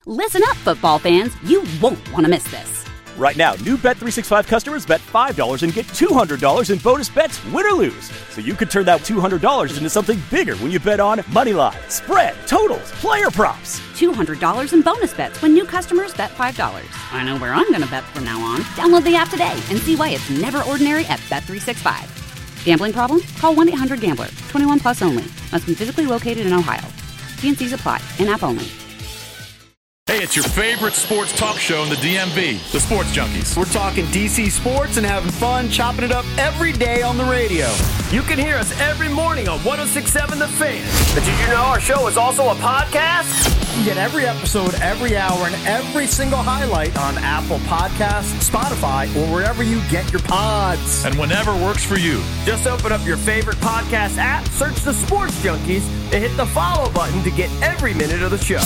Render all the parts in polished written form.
Listen up, football fans. You won't want to miss this. Right now, new Bet365 customers bet $5 and get $200 in bonus bets, win or lose. So you could turn that $200 into something bigger when you bet on money line, spread, totals, player props. $200 in bonus bets when new customers bet $5. I know where I'm going to bet from now on. Download the app today and see why it's never ordinary at Bet365. Gambling problem? Call 1-800-GAMBLER. 21 plus only. Must be physically located in Ohio. T&Cs apply. In-app only. Hey, it's your favorite sports talk show in the DMV, the Sports Junkies. We're talking DC sports and having fun, chopping it up every day on the radio. You can hear us every morning on 106.7 The Fan. But did you know our show is also a podcast? You get every episode, every hour, and every single highlight on Apple Podcasts, Spotify, or wherever you get your pods. And whenever works for you. Just open up your favorite podcast app, search the Sports Junkies, and hit the follow button to get every minute of the show.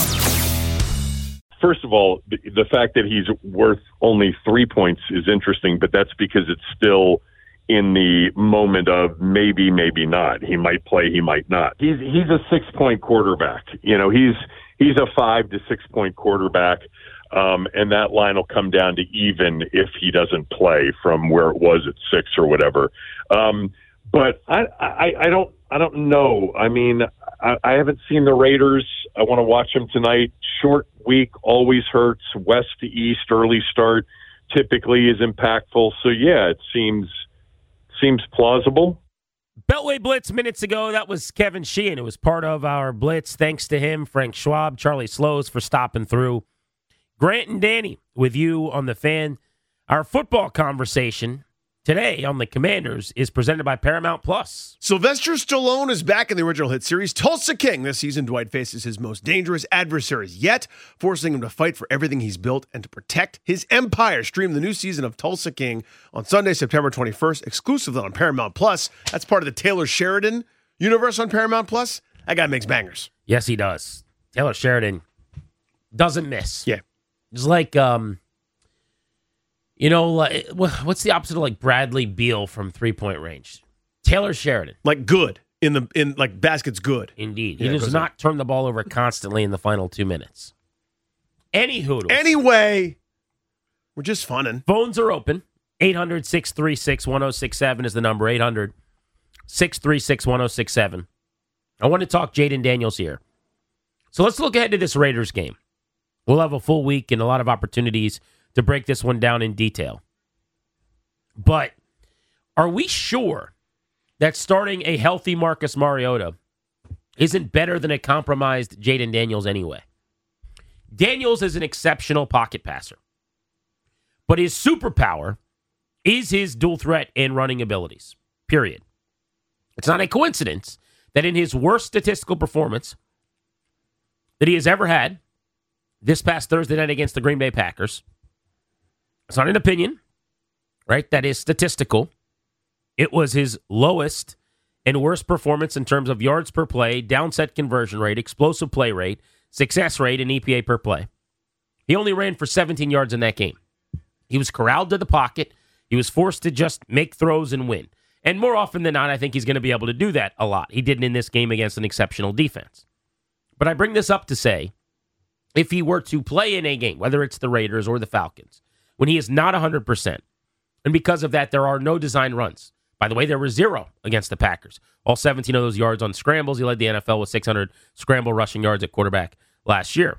First of all, the fact that he's worth only 3 points is interesting, but that's because it's still in the moment of maybe, maybe not. He might play, he might not. He's a 6-point quarterback. You know, he's a 5 to 6 point quarterback, and that line will come down to even if he doesn't play from where it was at 6 or whatever. But I don't know. I mean, I haven't seen the Raiders. I want to watch them tonight. Short week always hurts. West to east, early start typically is impactful. So yeah, it seems plausible. Beltway Blitz minutes ago, that was Kevin Sheehan. It was part of our Blitz. Thanks to him, Frank Schwab, Charlie Slows for stopping through. Grant and Danny with you on the Fan. Our football conversation today on the Commanders is presented by Paramount Plus. Sylvester Stallone is back in the original hit series Tulsa King. This season, Dwight faces his most dangerous adversaries yet, forcing him to fight for everything he's built and to protect his empire. Stream the new season of Tulsa King on Sunday, September 21st, exclusively on Paramount Plus. That's part of the Taylor Sheridan universe on Paramount Plus. That guy makes bangers. Yes, he does. Taylor Sheridan doesn't miss. Yeah. It's like, you know, what's the opposite of like Bradley Beal from 3-point range? Taylor Sheridan. Like good. In like basket's good. Indeed. He does not turn the ball over constantly in the final 2 minutes. Anyway, we're just funning. Phones are open. 800-636-1067 is the number. 800-636-1067. I want to talk Jayden Daniels here. So let's look ahead to this Raiders game. We'll have a full week and a lot of opportunities to break this one down in detail. But are we sure that starting a healthy Marcus Mariota isn't better than a compromised Jayden Daniels anyway? Daniels is an exceptional pocket passer, but his superpower is his dual threat and running abilities, period. It's not a coincidence that in his worst statistical performance that he has ever had this past Thursday night against the Green Bay Packers, it's not an opinion, right? That is statistical. It was his lowest and worst performance in terms of yards per play, downset conversion rate, explosive play rate, success rate, and EPA per play. He only ran for 17 yards in that game. He was corralled to the pocket. He was forced to just make throws and win. And more often than not, I think he's going to be able to do that a lot. He didn't in this game against an exceptional defense. But I bring this up to say, if he were to play in a game, whether it's the Raiders or the Falcons, when he is not 100%, and because of that, there are no design runs. By the way, there were 0 against the Packers. All 17 of those yards on scrambles. He led the NFL with 600 scramble rushing yards at quarterback last year.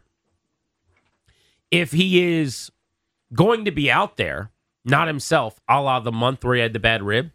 If he is going to be out there, not himself, a la the month where he had the bad rib,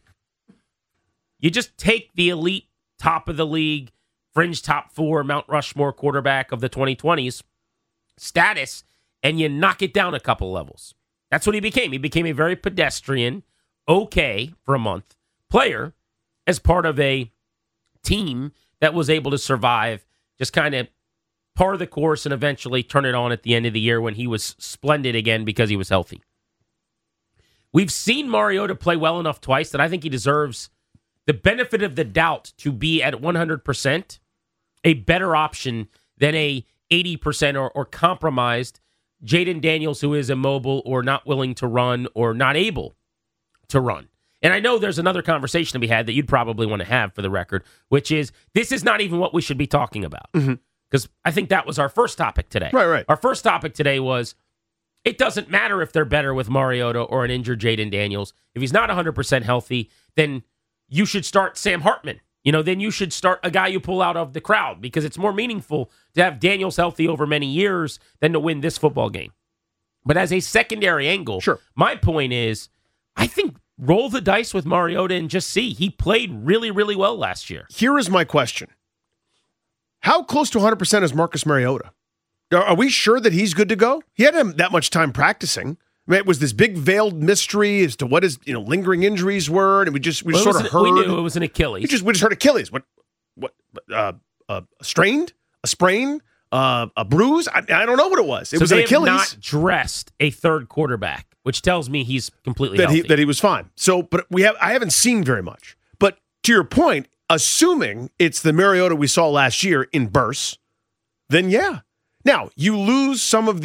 you just take the elite, top of the league, fringe top 4, Mount Rushmore quarterback of the 2020s status, and you knock it down a couple levels. That's what he became. He became a very pedestrian, okay for a month, player as part of a team that was able to survive, just kind of par the course and eventually turn it on at the end of the year when he was splendid again because he was healthy. We've seen Mariota play well enough twice that I think he deserves the benefit of the doubt to be at 100%, a better option than a 80% or compromised Jayden Daniels, who is immobile or not willing to run or not able to run. And I know there's another conversation to be had that you'd probably want to have for the record, which is this is not even what we should be talking about. Mm-hmm. because I think that was our first topic today. Right. Our first topic today was it doesn't matter if they're better with Mariota or an injured Jaden Daniels. If he's not 100% healthy, then you should start Sam Hartman. Then you should start a guy you pull out of the crowd because it's more meaningful to have Daniels healthy over many years than to win this football game. But as a secondary angle, sure. My point is, I think roll the dice with Mariota and just see. He played really, really well last year. Here is my question. How close to 100% is Marcus Mariota? Are we sure that he's good to go? He hadn't that much time practicing. I mean, it was this big veiled mystery as to what his lingering injuries were, and we just sort of heard. We knew it was an Achilles. We just heard Achilles. What? Strained? A sprain? A bruise? I don't know what it was. It was an Achilles. They have not dressed a third quarterback, which tells me he's completely healthy. That he was fine. So, but I haven't seen very much. But to your point, assuming it's the Mariota we saw last year in bursts, then yeah. Now you lose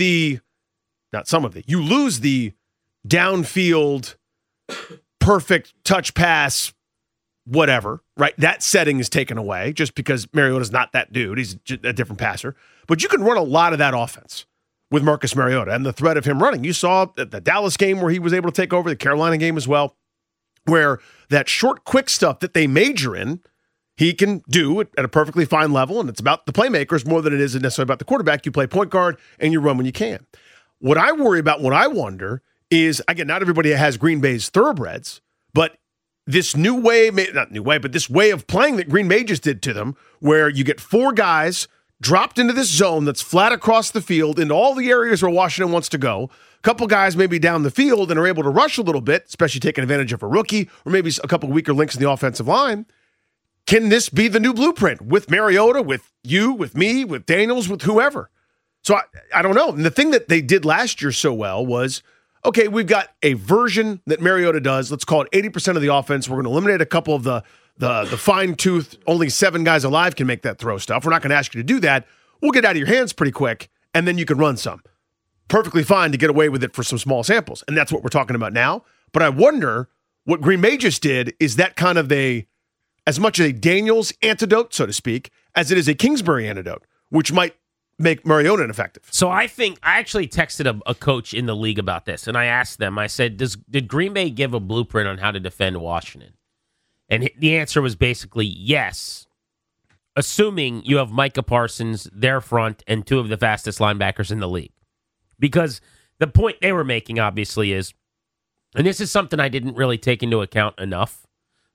you lose the downfield perfect touch pass, whatever, right? That setting is taken away just because Mariota's not that dude. He's a different passer. But you can run a lot of that offense with Marcus Mariota and the threat of him running. You saw the Dallas game where he was able to take over, the Carolina game as well, where that short, quick stuff that they major in, he can do it at a perfectly fine level, and it's about the playmakers more than it is necessarily about the quarterback. You play point guard, and you run when you can. What I worry about, what I wonder is, again, not everybody has Green Bay's thoroughbreds, but this new way, not new way, but this way of playing that Green Bay just did to them, where you get four guys dropped into this zone that's flat across the field into all the areas where Washington wants to go. A couple guys maybe down the field and are able to rush a little bit, especially taking advantage of a rookie or maybe a couple weaker links in the offensive line. Can this be the new blueprint with Mariota, with you, with me, with Daniels, with whoever? So I don't know. And the thing that they did last year so well was, okay, we've got a version that Mariota does. Let's call it 80% of the offense. We're going to eliminate a couple of the fine-tooth, only 7 guys alive can make that throw stuff. We're not going to ask you to do that. We'll get out of your hands pretty quick, and then you can run some. Perfectly fine to get away with it for some small samples. And that's what we're talking about now. But I wonder what Green Bay just did is that kind of as much a Daniels antidote, so to speak, as it is a Kingsbury antidote, which might make Mariota ineffective. So I actually texted a coach in the league about this, and I asked them, I said, did Green Bay give a blueprint on how to defend Washington? And the answer was basically yes, assuming you have Micah Parsons, their front, and 2 of the fastest linebackers in the league. Because the point they were making, obviously, is, and this is something I didn't really take into account enough,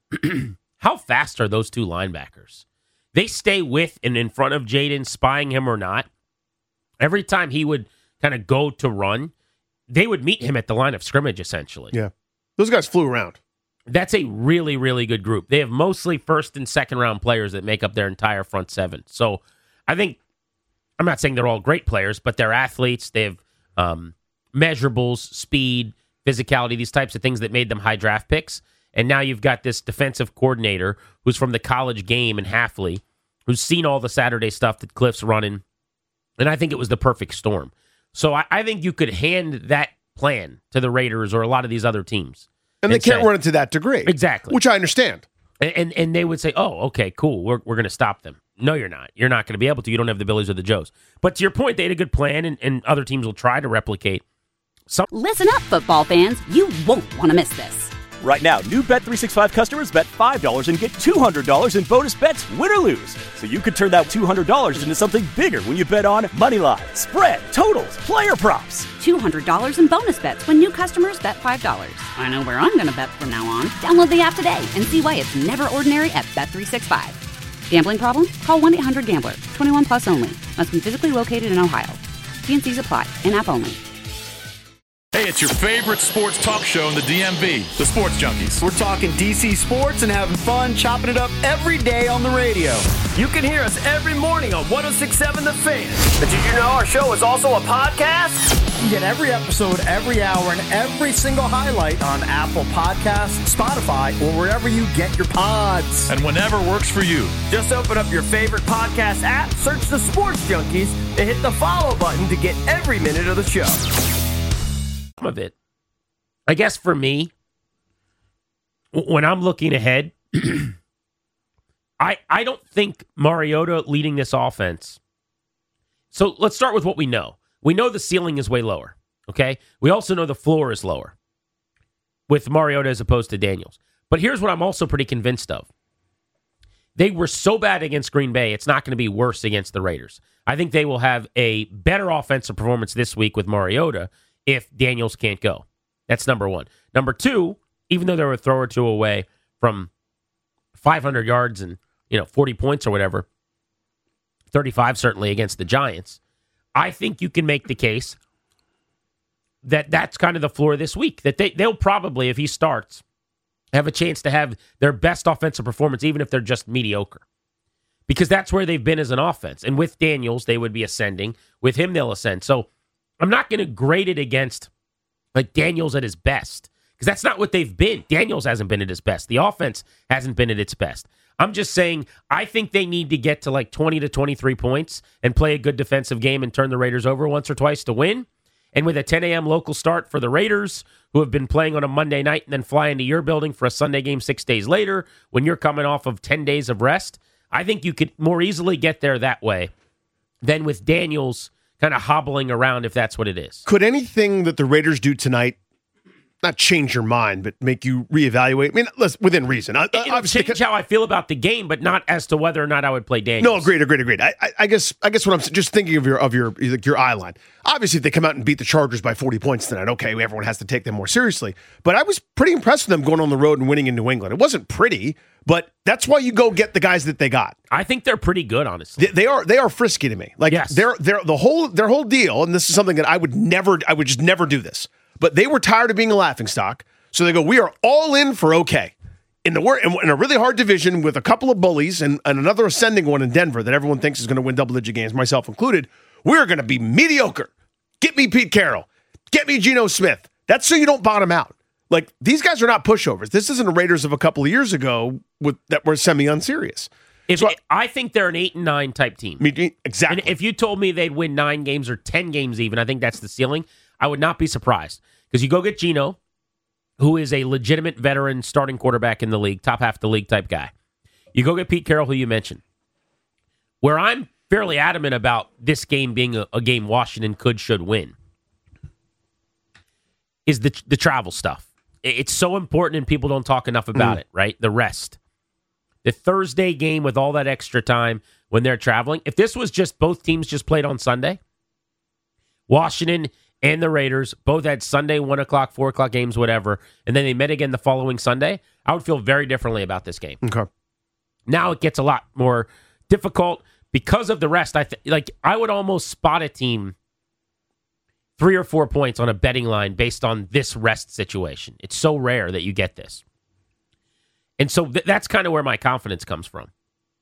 how fast are those 2 linebackers? They stay with and in front of Jaden, spying him or not. Every time he would kind of go to run, they would meet him at the line of scrimmage, essentially. Yeah. Those guys flew around. That's a really, really good group. They have mostly first and second round players that make up their entire front 7. So I think, I'm not saying they're all great players, but they're athletes. They have measurables, speed, physicality, these types of things that made them high draft picks. And now you've got this defensive coordinator who's from the college game in Hafley, who's seen all the Saturday stuff that Cliff's running. And I think it was the perfect storm. So I think you could hand that plan to the Raiders or a lot of these other teams. And they can't run it to that degree. Exactly. Which I understand. And they would say, oh, okay, cool, we're going to stop them. No, you're not. You're not going to be able to. You don't have the Billies or the Joes. But to your point, they had a good plan, and other teams will try to replicate. Listen up, football fans. You won't want to miss this. Right now, new Bet365 customers bet $5 and get $200 in bonus bets, win or lose. So you could turn that $200 into something bigger when you bet on Moneyline, spread, totals, player props. $200 in bonus bets when new customers bet $5. I know where I'm going to bet from now on. Download the app today and see why it's never ordinary at Bet365. Gambling problem? Call 1-800-GAMBLER. 21 plus only. Must be physically located in Ohio. T&Cs apply. In-app only. Hey, it's your favorite sports talk show in the DMV, the Sports Junkies. We're talking DC sports and having fun, chopping it up every day on the radio. You can hear us every morning on 106.7 The Fan. But did you know our show is also a podcast? You get every episode, every hour, and every single highlight on Apple Podcasts, Spotify, or wherever you get your pods. And whenever works for you. Just open up your favorite podcast app, search The Sports Junkies, and hit the follow button to get every minute of the show. Of it. I guess for me, when I'm looking ahead, I don't think Mariota leading this offense So let's start with what we know. We know the ceiling is way lower, okay? We also know the floor is lower with Mariota as opposed to Daniels. But here's what I'm also pretty convinced of. They were so bad against Green Bay, it's not going to be worse against the Raiders. I think they will have a better offensive performance this week with Mariota if Daniels can't go. That's number one. Number two, even though they were a throw or two away from 500 yards and 40 points or whatever, 35 certainly against the Giants, I think you can make the case that that's kind of the floor this week, that they'll probably, if he starts, have a chance to have their best offensive performance, even if they're just mediocre. Because that's where they've been as an offense. And with Daniels, they would be ascending. With him, they'll ascend. So I'm not going to grade it against like Daniels at his best, because that's not what they've been. Daniels hasn't been at his best. The offense hasn't been at its best. I'm just saying I think they need to get to like 20 to 23 points and play a good defensive game and turn the Raiders over once or twice to win. And with a 10 a.m. local start for the Raiders, who have been playing on a Monday night and then fly into your building for a Sunday game 6 days later, when you're coming off of 10 days of rest, I think you could more easily get there that way than with Daniels kind of hobbling around, if that's what it is. Could anything that the Raiders do tonight not change your mind, but make you reevaluate? I mean, within reason. It'll change how I feel about the game, but not as to whether or not I would play Daniels. No, agreed. I guess what I'm just thinking of your eye line. Obviously, if they come out and beat the Chargers by 40 points tonight, okay, everyone has to take them more seriously. But I was pretty impressed with them going on the road and winning in New England. It wasn't pretty, but that's why you go get the guys that they got. I think they're pretty good, honestly. They are frisky to me. Like yes. Their whole deal, and this is something that I would just never do this. But they were tired of being a laughingstock, so they go, we are all in for okay. In a really hard division with a couple of bullies and another ascending one in Denver that everyone thinks is going to win double-digit games, myself included, we're going to be mediocre. Get me Pete Carroll. Get me Geno Smith. That's so you don't bottom out. Like, these guys are not pushovers. This isn't the Raiders of a couple of years ago that were semi-unserious. I think they're an 8-9 type team. Exactly. And if you told me they'd win 9 games or 10 games even, I think that's the ceiling, I would not be surprised. Because you go get Geno, who is a legitimate veteran starting quarterback in the league, top half of the league type guy. You go get Pete Carroll, who you mentioned. Where I'm fairly adamant about this game being a game Washington should win is the travel stuff. It's so important and people don't talk enough about it, right? The rest. The Thursday game with all that extra time when they're traveling. If this was just both teams just played on Sunday, Washington and the Raiders both had Sunday 1 o'clock, 4 o'clock games, whatever, and then they met again the following Sunday, I would feel very differently about this game. Okay. Now it gets a lot more difficult because of the rest. I would almost spot a team 3 or 4 points on a betting line based on this rest situation. It's so rare that you get this. And so that's kind of where my confidence comes from.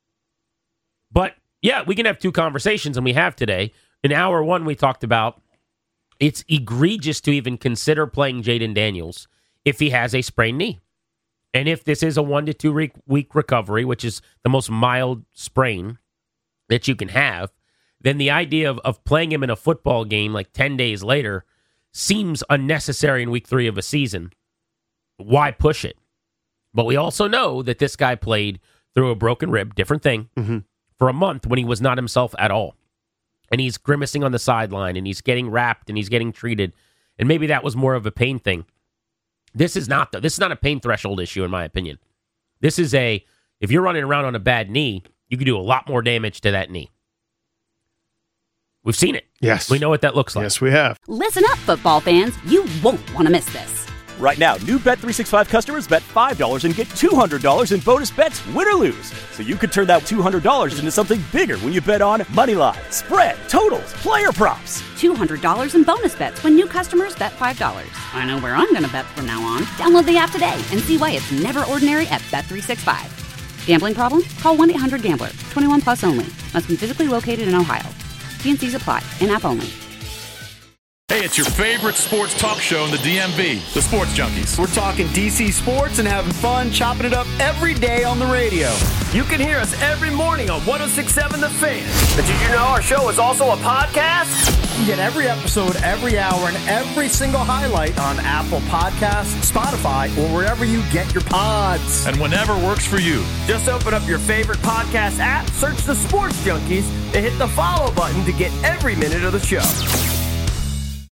But, yeah, we can have 2 conversations, and we have today. In hour 1, we talked about it's egregious to even consider playing Jaden Daniels if he has a sprained knee. And if this is a 1 to 2 week recovery, which is the most mild sprain that you can have, then the idea of playing him in a football game like 10 days later seems unnecessary in week 3 of a season. Why push it? But we also know that this guy played through a broken rib, different thing, for a month when he was not himself at all. And he's grimacing on the sideline, and he's getting wrapped, and he's getting treated. And maybe that was more of a pain thing. This is not, though. This is not a pain threshold issue, in my opinion. This is if you're running around on a bad knee, you can do a lot more damage to that knee. We've seen it. Yes. We know what that looks like. Yes, we have. Listen up, football fans. You won't want to miss this. Right now, new Bet365 customers bet $5 and get $200 in bonus bets, win or lose. So you could turn that $200 into something bigger when you bet on Moneyline, spread, totals, player props. $200 in bonus bets when new customers bet $5. I know where I'm going to bet from now on. Download the app today and see why it's never ordinary at Bet365. Gambling problem? Call 1-800-GAMBLER. 21 plus only. Must be physically located in Ohio. T&Cs apply. In-app only. Hey, it's your favorite sports talk show in the DMV, the Sports Junkies. We're talking DC sports and having fun, chopping it up every day on the radio. You can hear us every morning on 106.7 The Fan. But did you know our show is also a podcast? can get every episode, every hour, and every single highlight on Apple Podcasts, Spotify, or wherever you get your pods. And whenever works for you. Just open up your favorite podcast app, search The Sports Junkies, and hit the follow button to get every minute of the show.